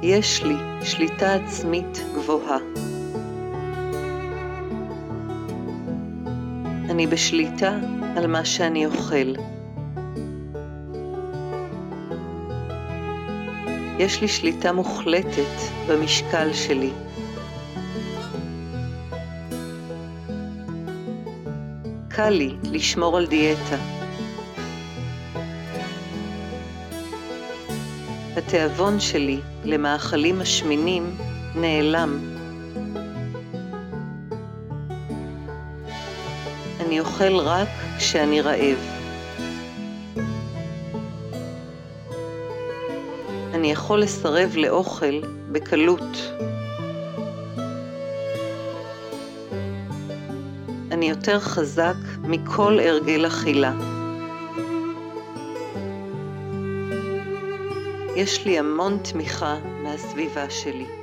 יש לי שליטה עצמית גבוהה. אני בשליטה על מה שאני אוכל. יש לי שליטה מוחלטת במשקל שלי. קל לי לשמור על דיאטה. התיאבון שלי למאכלים משמינים נעלם. אני אוכל רק כשאני רעב. אני יכול לסרב לאוכל בקלות. אני יותר חזק מכל הרגל אכילה. יש לי המון תמיכה מהסביבה שלי.